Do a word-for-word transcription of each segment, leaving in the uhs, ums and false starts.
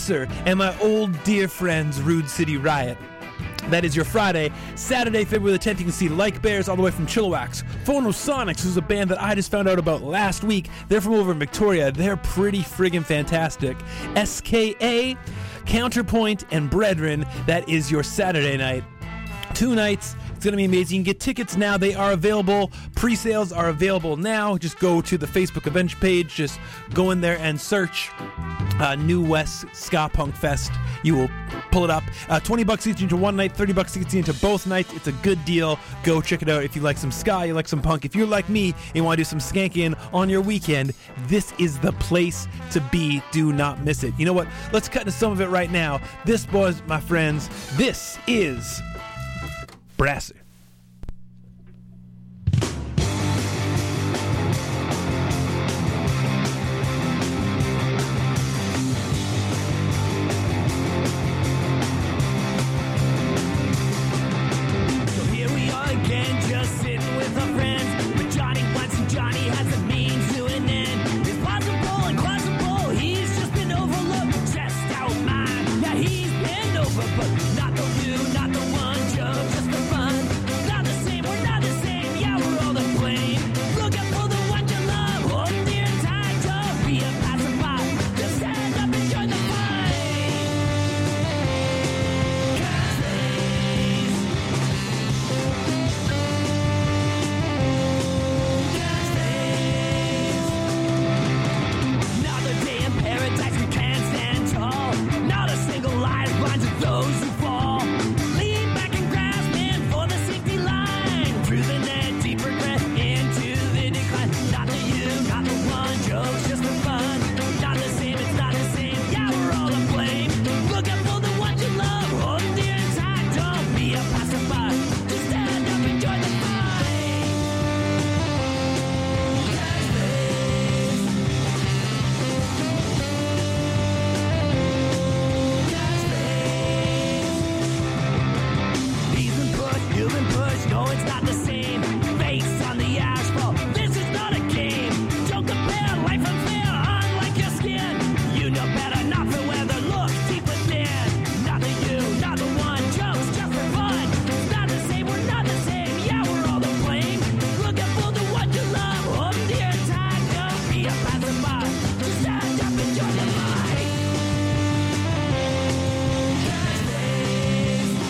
and my old dear friends Rude City Riot. That is your Friday. Saturday, February the tenth, you can see Like Bears all the way from Chilliwack. Phonosonics, who's a band that I just found out about last week. They're from over in Victoria. They're pretty friggin' fantastic. S K A, Counterpoint, and Brethren. That is your Saturday night. Two nights. It's going to be amazing. You can get tickets now. They are available. Pre-sales are available now. Just go to the Facebook event page. Just go in there and search uh, New West Ska Punk Fest. You will pull it up. Uh, twenty bucks each into one night, thirty bucks each into both nights. It's a good deal. Go check it out. If you like some ska, you like some punk. If you're like me and you want to do some skanking on your weekend, this is the place to be. Do not miss it. You know what? Let's cut into some of it right now. This was, my friends, this is Brassy. Not the you, not the one, just for fun. Not the same, we're not the same. Yeah, we're all the blame. Looking for the one you love. Hold dear and tight, don't be a passerby. Just stand up and join the fight. Catchphrase. Catchphrase. Another day in paradise, we can't stand tall. Not a single lie blinds to those who fall. Lean back and grasp in for the safety line. Through the net, deep regret into the decline. Not the you, not the one, jokes just for fun. Not the same, it's not the same. Yeah, we're all to blame. Looking for the one you love. Hold dear and tight, don't be a passerby. Just stand up and join the fight. Catchphrase. He's been pushed, you've been pushed, no, it's not the same. Face on the asphalt, this is not a game. Don't compare life unfair, unlike your skin. You know better, not for weather, look deep within. Not the you, not the one, jokes just for fun. It's not the same, we're not the same, yeah, we're all to blame. Looking for the one you love, hold dear tight, don't be a passerby. Just stand up and join the fight. Catchphrase.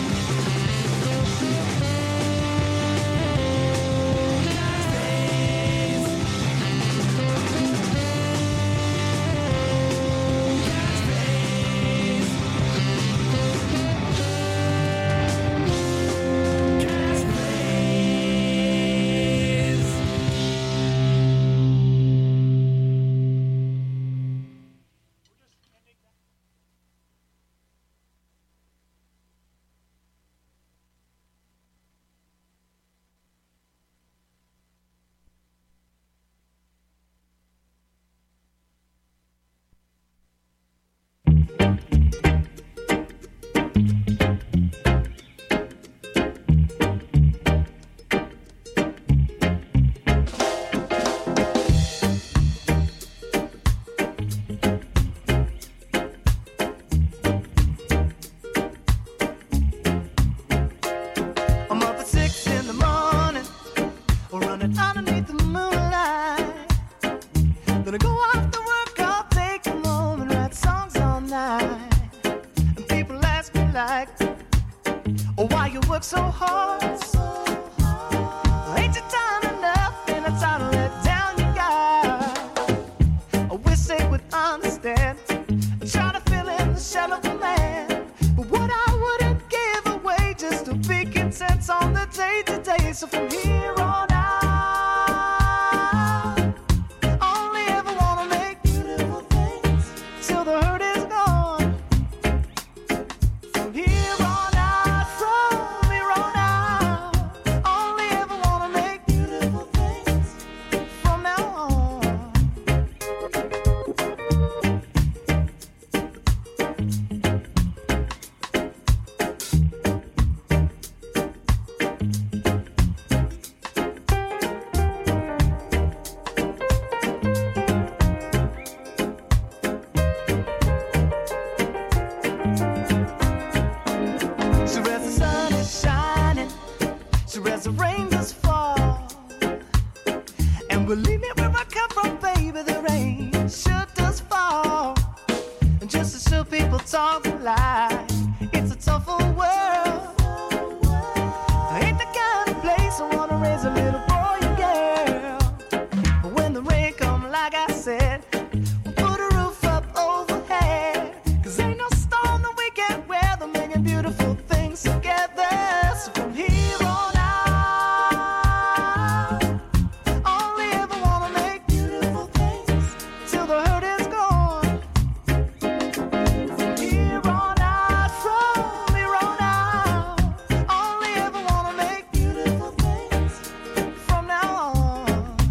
I'm up at six in the morning, running underneath the moonlight. Then I go off to work, I'll take a moment, write songs all night. And people ask me like, oh, why you work so hard? Ain't you done enough? And I try to let down your guard. I wish they would understand. I try to fill in the shell of a man, but what I wouldn't give away just to be content on the day to day. So from here on out, only ever wanna make beautiful things till the hurt is gone. From here on out, from here on out, only ever wanna make beautiful things from now on. is still people talk like it's a tough old world. Ain't the kind of place I wanna raise a little boy and girl. But when the rain come, like I said, we'll put a roof up overhead. Cause ain't no storm that we can't weather, making beautiful things together. So from here on out, only ever wanna make beautiful things till the hurt is gone. From here on out, from here on out, only ever wanna make beautiful things from now on.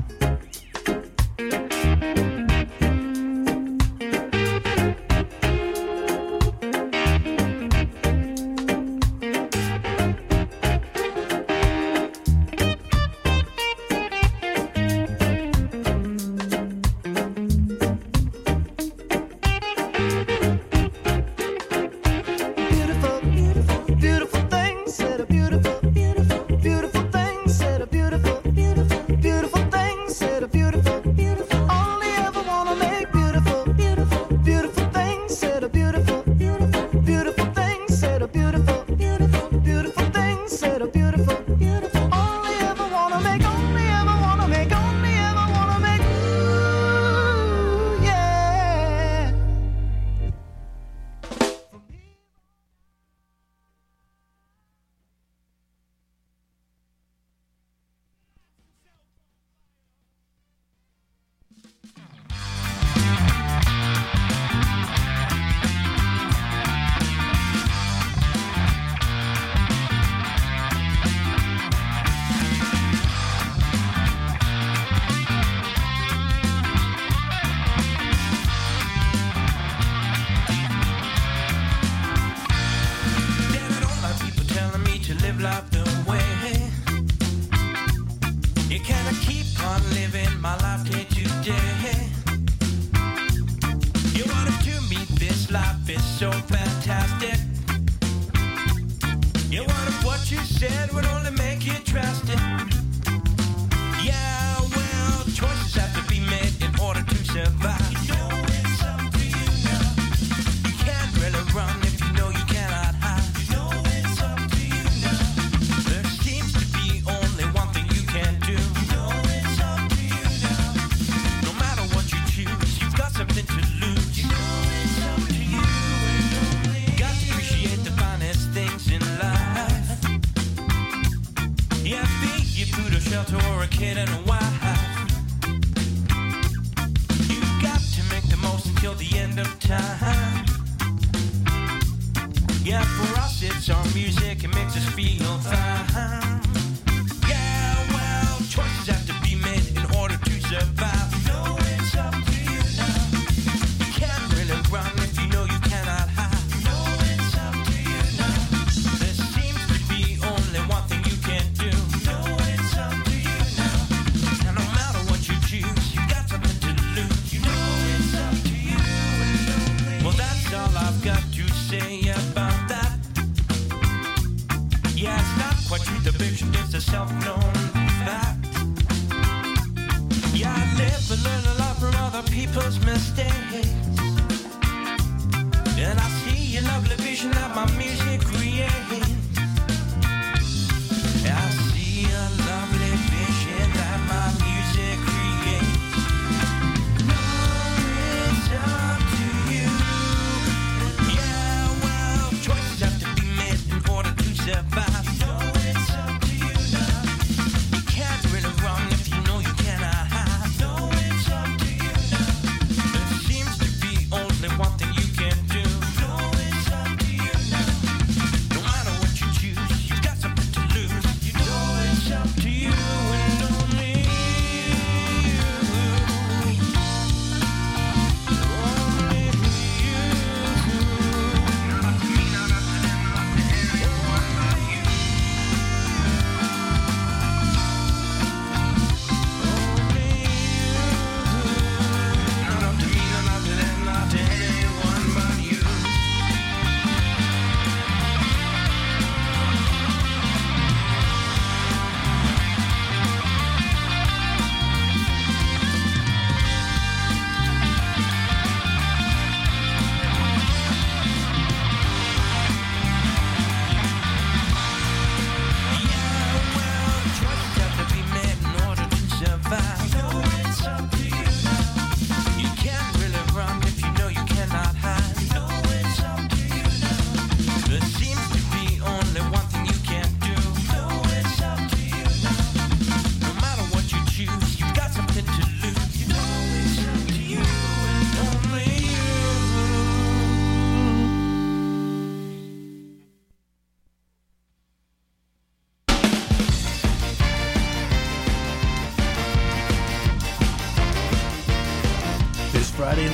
Beautiful, beautiful, beautiful things that are beautiful, beautiful, beautiful things that are beautiful, beautiful, beautiful things that are beautiful, beautiful. Only ever wanna make beautiful, beautiful, beautiful things that are beautiful, beautiful, beautiful things that are beautiful, beautiful, beautiful things that are beautiful, beautiful. Only ever wanna make, only ever wanna make, only ever wanna make. Ooh, yeah. Damn it, all my people telling me to live life the way. You cannot keep on living my life day to day. You wanna do me, this life is so fantastic. You wanna what you said would only make you trust it. Yeah, well, choices have to be made in order to survive. You know it's up to you now. You can't really run if you know you cannot hide. You know it's up to you now. There seems to be only one thing you can do. You know it's up to you now. No matter what you choose, you've got something to lose. You know it's up to you and only you. Got to appreciate the finest things in life. Yeah, be your food or shelter or a kid and a wife. You've got to make the most until the end of time. Yeah, for us it's our music, it makes us feel fine. Yeah, well, choices have to be made in order to survive. You know it's up to you now. You can't really run if you know you cannot hide. You know it's up to you now. There seems to be only one thing you can do. You know it's up to you now. And no matter what you choose, you got something to lose. You know it's up to you and only you. Well, that's all I've got to say about that. Yeah, it's not quite true, the fiction is a self-known fact. Yeah, I live and learn a lot from other people's mistakes. And I see a lovely vision that my music creates. I see a lovely vision that my music creates. No, it's up to you. Yeah, well, choices have to be made in order to survive. You know it's up to you now. You can't really run if you know you cannot hide. You know it's up to you now. There seems to be only one thing you can do. You know it's up to you now. No matter what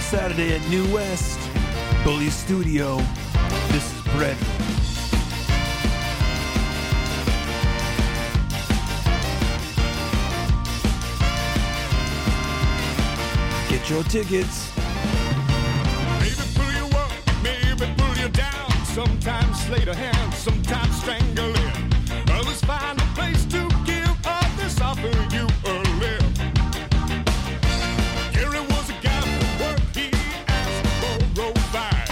Saturday at New West, Bully Studio. This is Bread. Get your tickets. Maybe pull you up, maybe pull you down. Sometimes slay the hand, sometimes strangle it. Others find a place to give, others offer you a lift. Gary was a guy for work, he asked for roll five.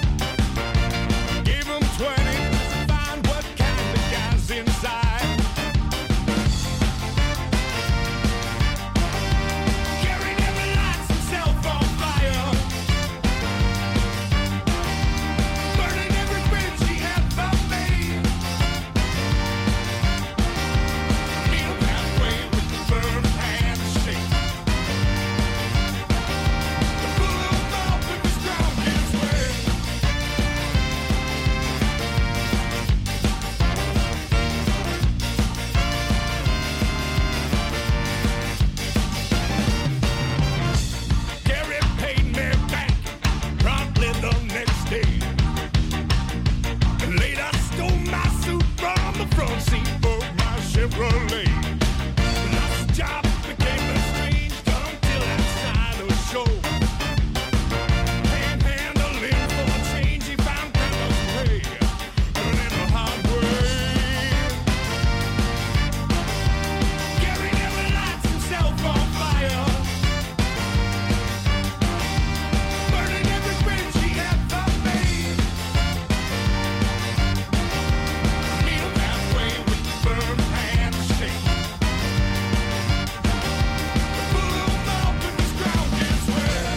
Gave him twenty to find what kind of guy's inside. Gary never lights himself on fire. Burning every bridge he ever made. Kneel halfway with the firm handshake. The bullet mouth with the strongest way. Gary paid me back promptly the next day. And later stole my suit from the front seat of my Chevrolet. Lost job became estranged until outside of show. Panhandling for change, he found Carlos Way, learning the hard way. Gary never lights himself on fire. Burning every bridge he ever made. Kneel halfway with the firm handshake. The bullet mouth with his ground is where.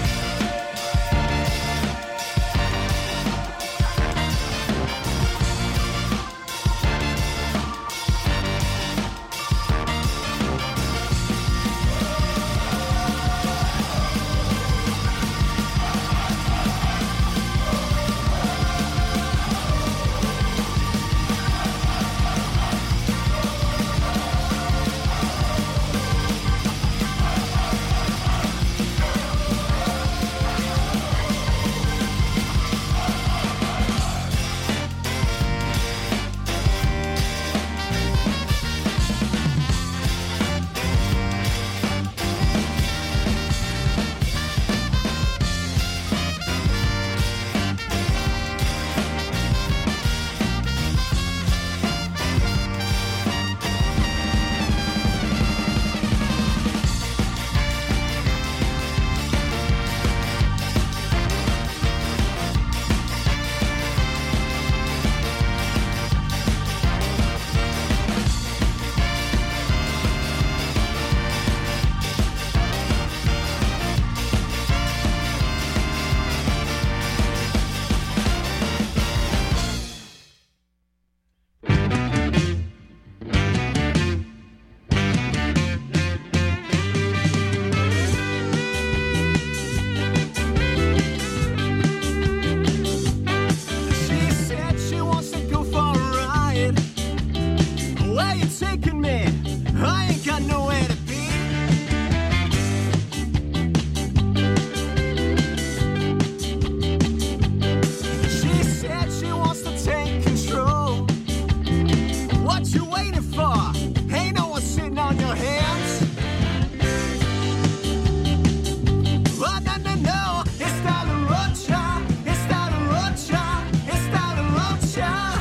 She said she wants to go for a ride. Where you taking me? I ain't got nowhere to be. She said she wants to take control. What you waiting for? Ain't no one sitting on your hands. Oh, no, no, no, it's not a rocha, it's not a rocha, it's not a rocha.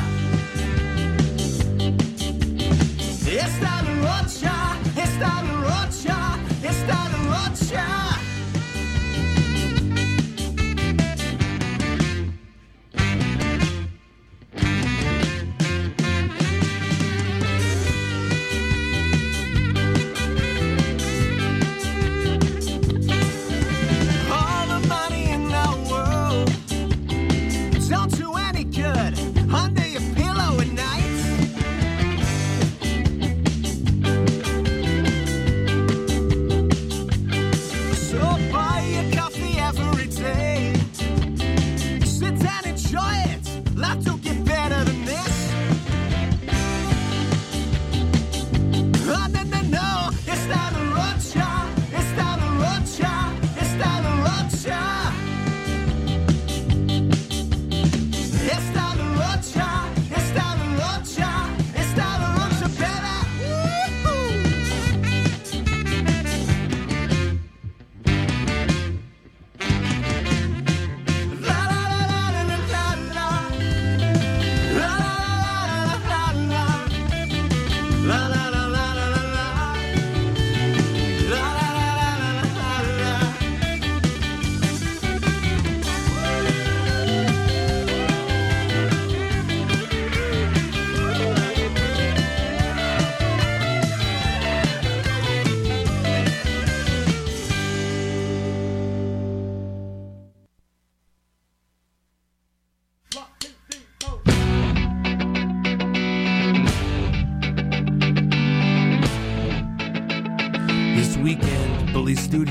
It's not a rocha, it's not a rocha, it's not a rocha. All the money in the world don't do any good under your pillow at night. So buy your coffee every day. Sit down, enjoy it. Life don't get better than this. Oh, no, no, no, it's not a rocha, it's not a rocha, it's not a rocha.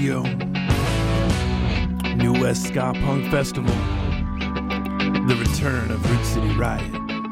Studio. New West Ska Punk Festival. The return of Root City Riot.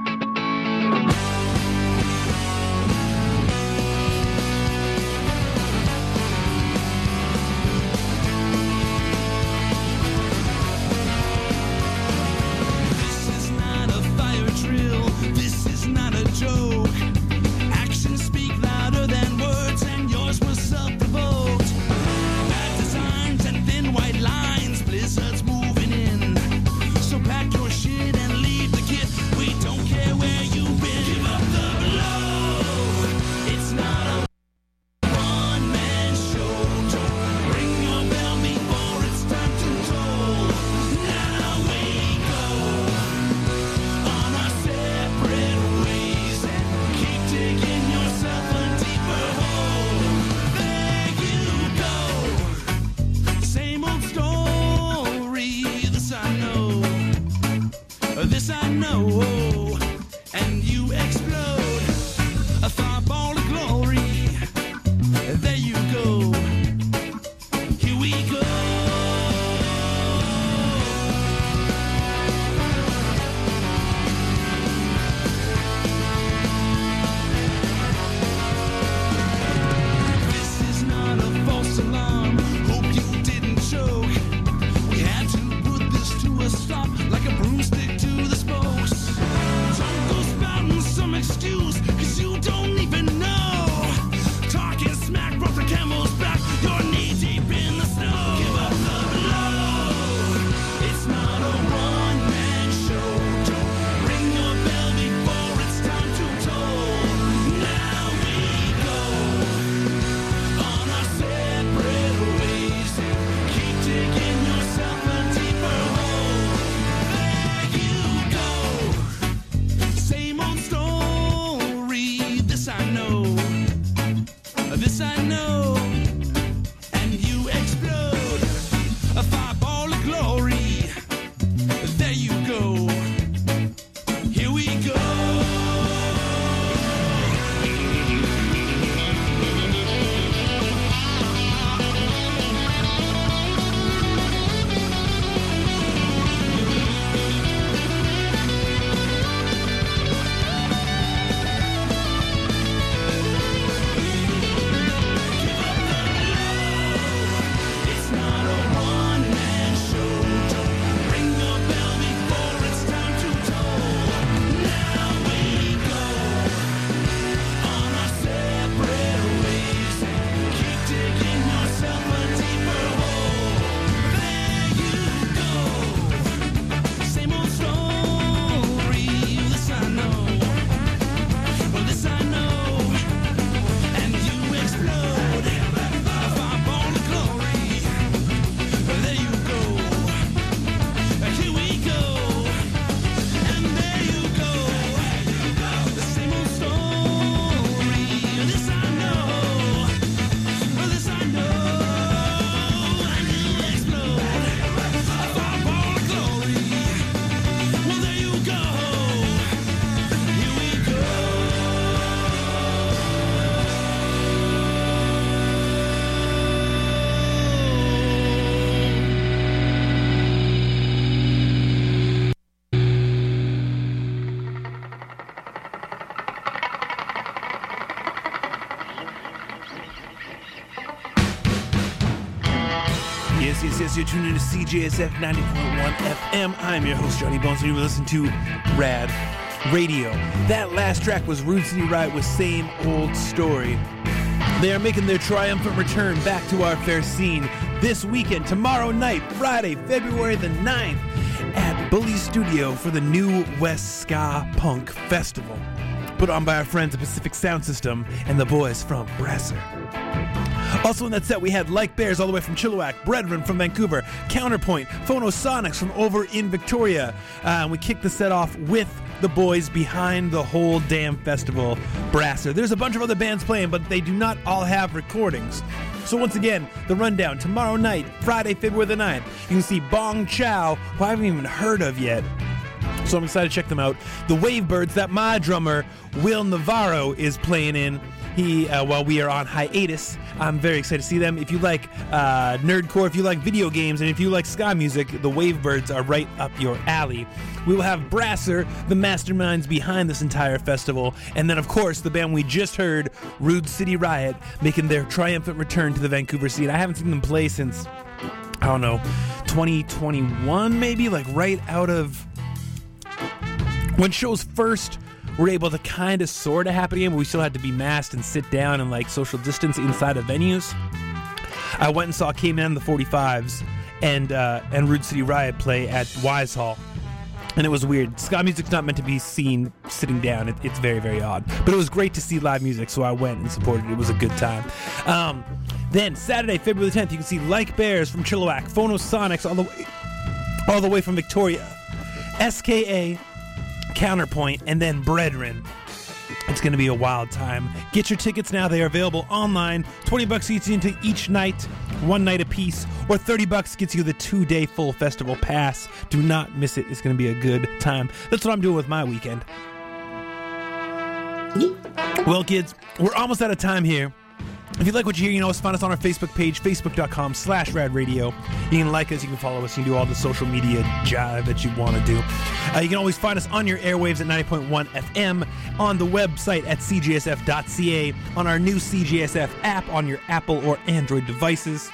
Yes, yes, yes, you're tuning in to C J S F ninety point one F M. I'm your host, Johnny Bones, and you're listening to Rad Radio. That last track was Root City Riot with Same Old Story. They are making their triumphant return back to our fair scene this weekend, tomorrow night, Friday, February the ninth, at Bully Studio for the New West Ska Punk Festival, put on by our friends at Pacific Sound System and the boys from Brasser. Also in that set, we had Like Bears all the way from Chilliwack, Brethren from Vancouver, Counterpoint, Phonosonics from over in Victoria. Uh, and we kicked the set off with the boys behind the whole damn festival, Brasser. There's a bunch of other bands playing, but they do not all have recordings. So once again, the rundown, tomorrow night, Friday, February the ninth, you can see Bong Chow, who I haven't even heard of yet. So I'm excited to check them out. The Wavebirds, that my drummer, Will Navarro, is playing in. he uh, while we are on hiatus. I'm very excited to see them. If you like uh, nerdcore, if you like video games, and if you like ska music, the Wavebirds are right up your alley. We will have Brasser, the masterminds behind this entire festival, and then, of course, the band we just heard, Rude City Riot, making their triumphant return to the Vancouver scene. I haven't seen them play since, I don't know, twenty twenty-one maybe, like right out of when shows first were able to kind of sort of happen again, but we still had to be masked and sit down and like social distance inside of venues. I went and saw K-Man the forty-fives and uh, and Rude City Riot play at Wise Hall. And it was weird. Ska music's not meant to be seen sitting down. It, it's very, very odd. But it was great to see live music, so I went and supported it. It was a good time. Um, then, Saturday, February the tenth, you can see Like Bears from Chilliwack, Phonosonics all the way, all the way from Victoria, S K A, Counterpoint, and then Brethren. It's going to be a wild time. Get your tickets now. They are available online. twenty bucks each into each night, one night apiece, or thirty bucks gets you the two-day full festival pass. Do not miss it. It's going to be a good time. That's what I'm doing with my weekend. Well, kids, we're almost out of time here. If you like what you hear, you know, find us on our Facebook page, facebook.com slash rad radio. You can like us, you can follow us, you can do all the social media jive that you want to do. Uh, you can always find us on your airwaves at ninety point one F M, on the website at c j s f dot c a, on our new C J S F app on your Apple or Android devices,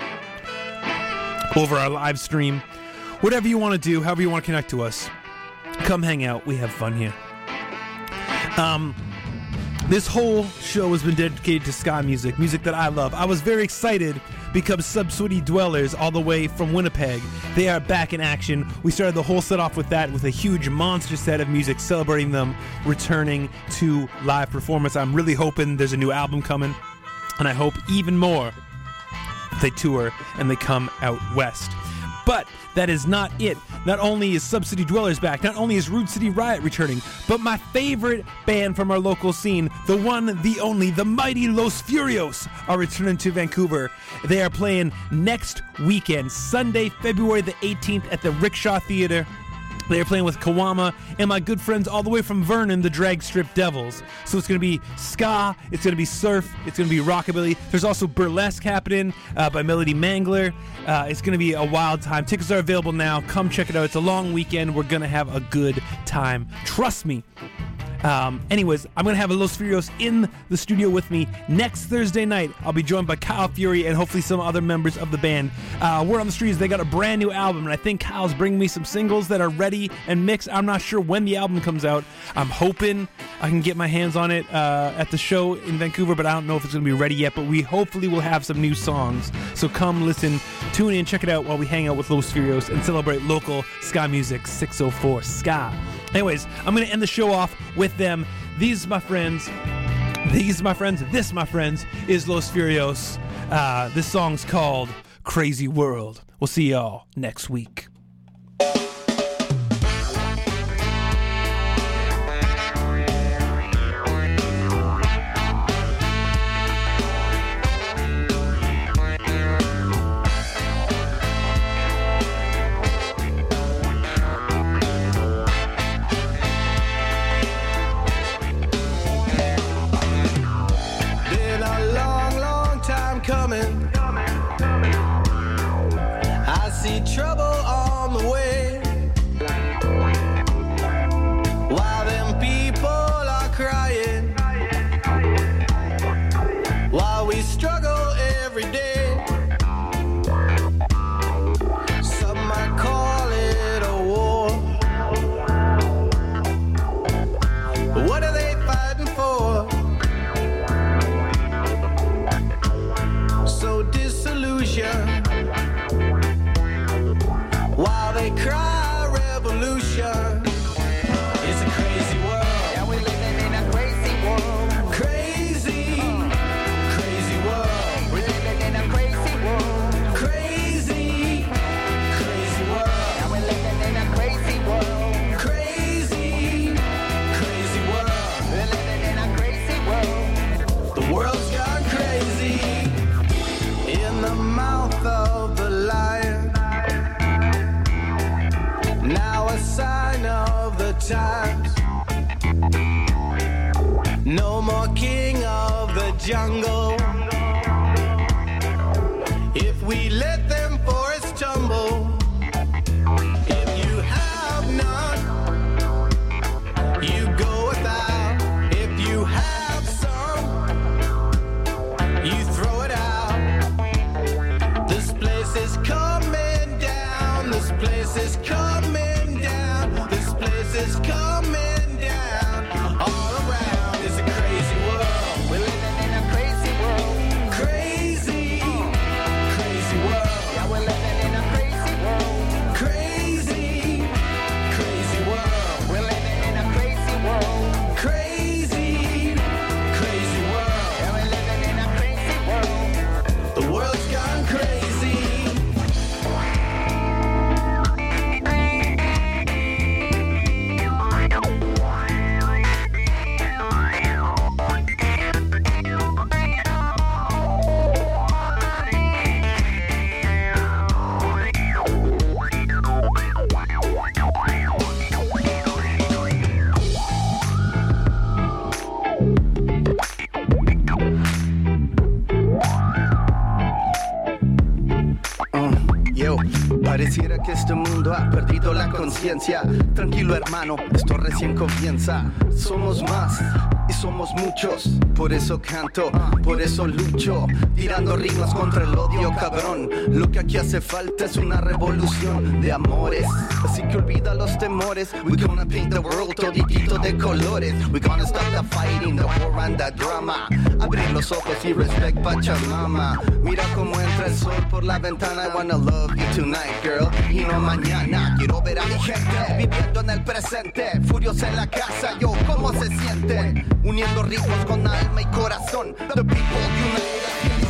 over our live stream. Whatever you want to do, however you want to connect to us, come hang out. We have fun here. Um... This whole show has been dedicated to ska music, music that I love. I was very excited because Subswitty Dwellers, all the way from Winnipeg, they are back in action. We started the whole set off with that, with a huge monster set of music celebrating them returning to live performance. I'm really hoping there's a new album coming, and I hope even more if they tour and they come out west. But that is not it. Not only is Subsidy Dwellers back, not only is Rude City Riot returning, but my favorite band from our local scene, the one, the only, the mighty Los Furios, are returning to Vancouver. They are playing next weekend, Sunday, February the eighteenth at the Rickshaw Theater. They are playing with Kawama and my good friends all the way from Vernon, the Drag Strip Devils. So it's going to be ska, it's going to be surf, it's going to be rockabilly. There's also burlesque happening uh, by Melody Mangler. Uh, it's going to be a wild time. Tickets are available now. Come check it out. It's a long weekend. We're going to have a good time. Trust me. Um, anyways, I'm going to have a Los Furios in the studio with me next Thursday night. I'll be joined by Kyle Fury and hopefully some other members of the band. Uh, word on the street is they got a brand new album, and I think Kyle's bringing me some singles that are ready and mixed. I'm not sure when the album comes out. I'm hoping I can get my hands on it uh, at the show in Vancouver, but I don't know if it's going to be ready yet. But we hopefully will have some new songs. So come listen, tune in, check it out while we hang out with Los Furios and celebrate local ska music, six oh four Ska. Anyways, I'm going to end the show off with them. These, my friends, these, my friends, this, my friends, is Los Furios. Uh, this song's called Crazy World. We'll see y'all next week. Coming, I see trouble on the way. While them people are crying, while we struggle every day. Some might call it a war, but what are they fighting for? So disillusion, while they cry revolution. It's a crazy world. Yeah, we're living in a crazy world. Crazy, uh, crazy world. We're living in a crazy world. Crazy, crazy world. Yeah, we're living in a crazy world. Crazy, crazy world. We're living in a crazy world. The world's gone crazy. In the mouth of the lion, now a sign of the times. No more king of the jungle. If we let them forests tumble, if you have none, you go without. If you have some, you throw it out. This place is coming down. This place is coming down. This place is coming down. All around is a crazy world. We're living in a crazy world. Crazy, crazy world. Yeah, we're living in a crazy world. Crazy, crazy world. We're living in a crazy world. Crazy, crazy world. Yeah, we're living in a crazy world. The world's gone crazy. Yo, pareciera que este mundo ha perdido la conciencia. Tranquilo hermano, esto recién comienza. Somos más y somos muchos. Por eso canto, por eso lucho, tirando rimas contra el odio cabrón. Lo que aquí hace falta es una revolución de amores. Así que olvida los temores. We gonna paint the world toditito de colores. We gonna stop the fighting, the war and the drama. Abrir los ojos y respect Pachamama. Mira cómo entra el sol por la ventana. I wanna love you tonight, girl, y no mañana. Quiero ver a mi gente viviendo en el presente. Furios en la casa, yo, ¿cómo se siente? Uniendo ritmos con alma y corazón. The people unite.